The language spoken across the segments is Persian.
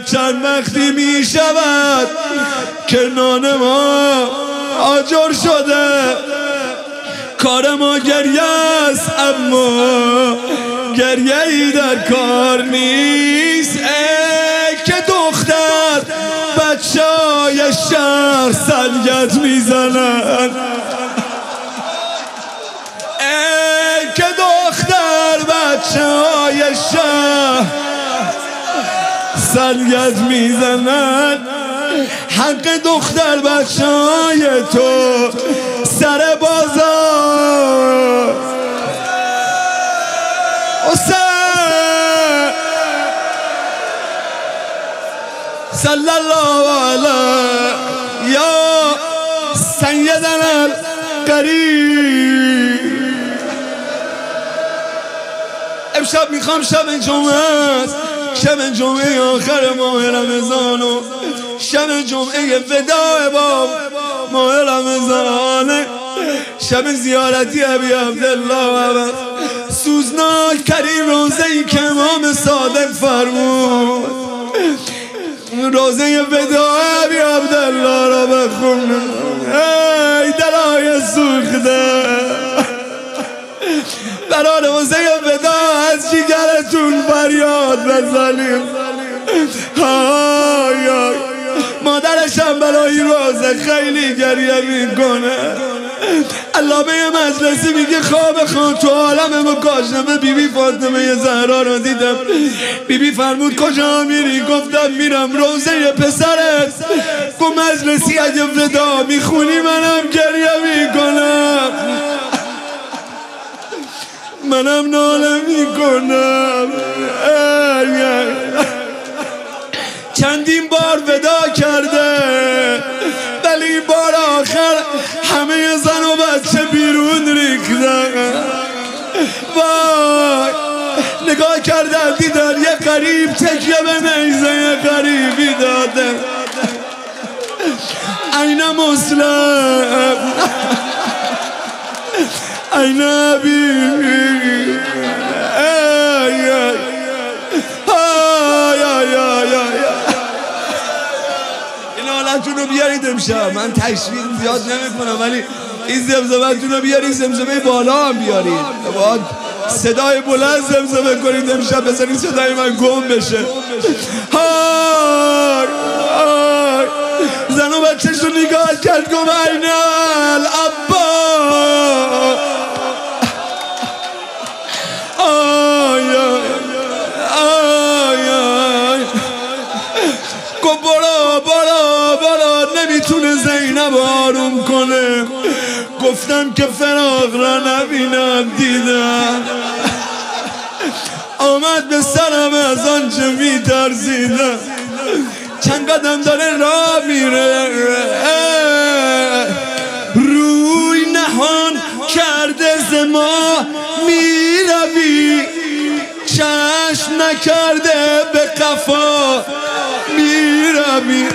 چند وقتی می شود که نان ما آجر شده. کار ما گریه است اما گریه ای در کار نیست. ای که دختر بچه های شهر سنگت میزنن، ای که دختر بچه های شهر سنگت میزنن. حق دختر بچه های تو سر بازار. حسین صلی الله علیه یا سیدنا القریب. امشب میخوام شب جمعه است، شب جمعه آخر ماه رمضان و شب جمعه وداع با ماه رمضان، شب زیارتی ابی عبدالله و سوزناک ترین روزه ای که امام صادق فرمود، روزه وداع ابی عبدالله را بخون. ای دلای سوخته برای روزه وداع از جگرتون فریاد بزنیم. مادرش هم برای روزه خیلی گریه میکنه. علامه مجلسی میگه خواب تو عالم مکاشفه بیبی فاطمه زهرا رو دیدم. بیبی فرمود کجا میری؟ گفتم میرم روزه پسرت. گفت مجلسی اگه ودا میخونی منم گریه میکنم، منم ناله میکنم. چندین بار ودا کرده ولی بار آخر همه زن و بچه بیرون ریختن. وای نگاه کردن دیدن یه غریب تکیه به نیزه غریبی داده. این مسلم این حبیبی. این حالتون رو بیارید امشب. من تشویق زیاد نمی کنم ولی این زمزمتون رو بیارید، زمزمه بالا هم بیارید، باید صدای بلند زمزمه کنید امشب، بذارید صدای من گم بشه. زن و بچه‌ش رو نگاه کرد گفت این الابا. گفت برو نمیتونه زینب آروم کنه. گفتم که فراق را نبینم دیدم. آمد به سرم از آنچه میترسیدم. چند قدم داره راه میره، روی نهان کرده ز ما میروی، چشم نکرده به قفا میروی.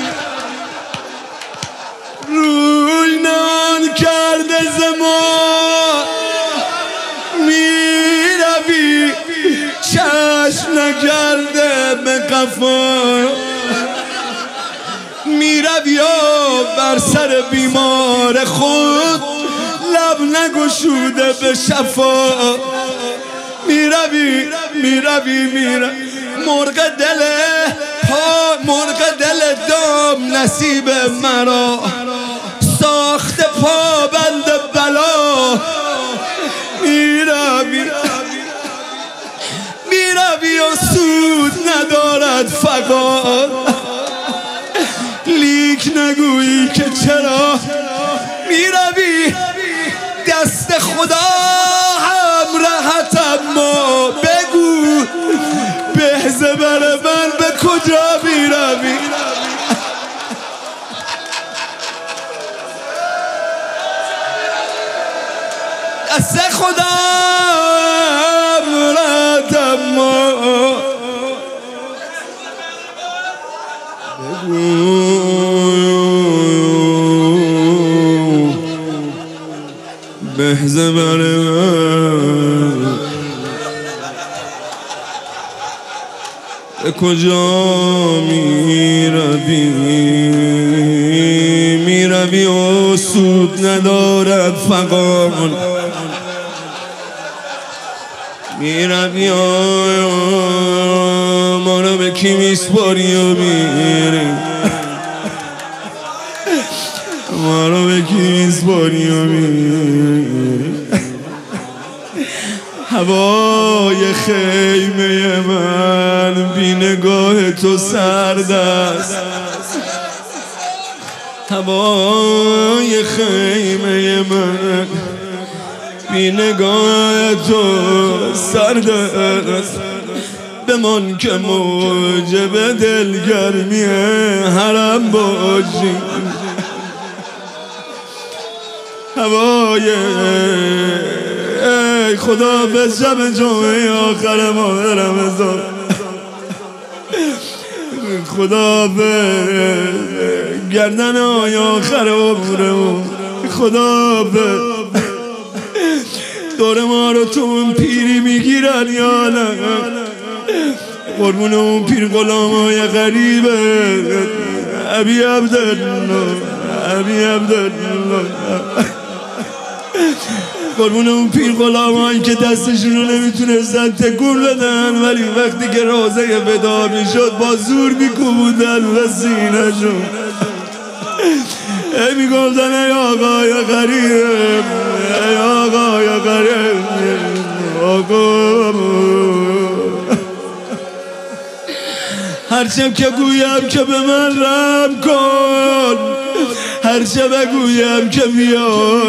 روی نهان کرده ز ما میروی، چشم نکرده به قفا میروی. بر سر بیمار خود لب نگشوده به شفا میروی. مرغ دل دام نصیب مرا، ساخته پابند بلا میروی و سود ندارد فقط، لیک نگویی که چرا میروی. دست خدا هم راحت اما بگو بهزه بر من به کجا میروی. دست خدا هم راحت اما بهزه بر من. به کجا میروی و سود ندارد فغان میروی ما رو به کی میسپاری و میری ما رو به کی میسپاری و میری هوای خیمه من بی نگاه تو سرد است هوای خیمه من بی نگاه تو سرد است بمان که موجب دلگرمی حرم باشی هوای ای خدا به شب جمعه آخر ماه رمضان خدا به گردن های آخر عمرمون خدا به دور ما رو تو اون پیری میگیرن یا نه قربون اون پیر غلام های غریبه ابی عبدالله ابی عبدالله قربون اون پیر غلامایی که دستشون رو نمیتونستن تکون بدن ولی وقتی که روزه ودا میشد با زور میکوبوندن و سینه‌شون ای میگفتن ای آقای غریب ای آقای غریب آقا هرچه که گویم که به من رحم کن هرچه بگویم که بیا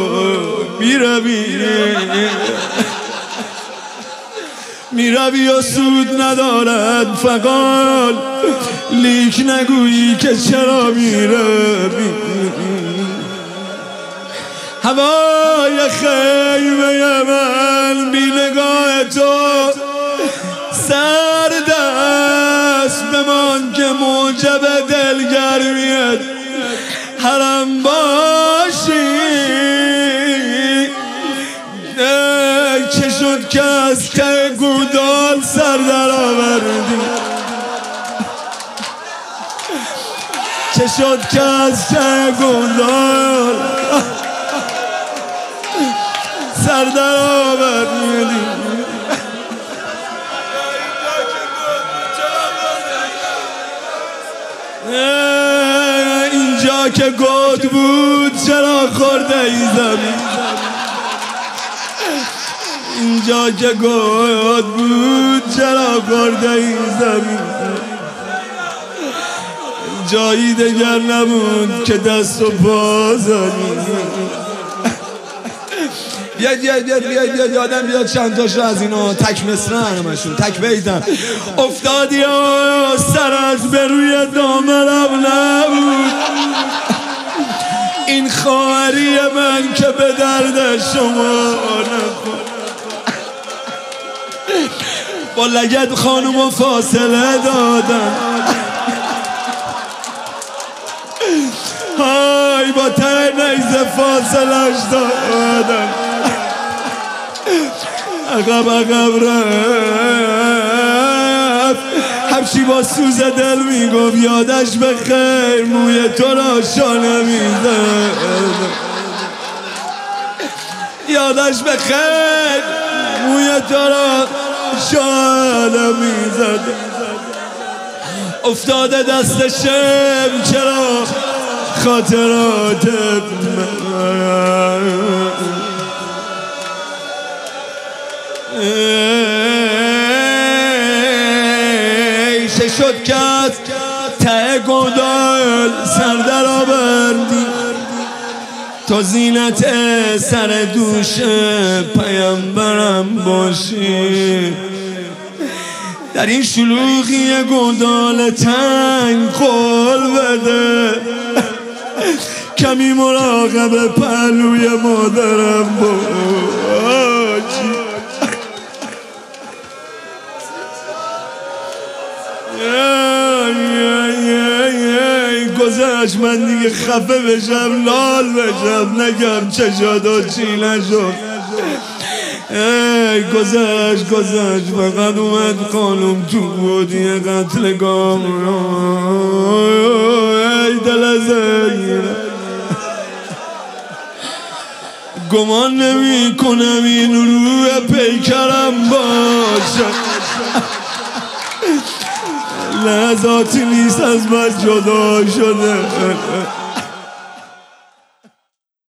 میروی و سود ندارد فقال لیک نگویی که چرا میروی هوای خیمه من بی نگاه تو سرد است بمان که موجب دلگرمیت حرم باشی چه شد که از ته گودال سر در آوردی چه شد که از ته گودال سر در آوردی اینجا که گود بود چرا خورده ای زمین اینجا که گود بود چرا خورده ای زمین جایی دگر نموند که دست و پا زنی بیاد یادم بیاد چند تاشو از اینا تک مصرع همشون تک بیتم افتادی و سرت به روی دامنم نبود این خواهری من که به درد شما نخورد با لگد خانومو فاصله دادن های با ته نیزه فاصلش دادن عقب رفت حبشی با سوز دل میگفت یادش به خیر موی تو را شانه میزد یادش به خیر موی تو را شانه میزد افتاده دست شم چرا خاطراتت چه شد که از ته گودال سر در آوردی تا زینت سر دوش پیامبرم باشی در این شلوغی گودال تنگ قول بده کمی مراقب پهلوی مادرم باشی گذشت من دیگه خفه بشم لال بشم نگم چه شد و چی نشد ای گذشت فقط اومد خانم تو بودی قتلگاه ای دل زنگیره گمان نمی کنم این روی پیکرم باشه لحظاتی نیست از من جدا شده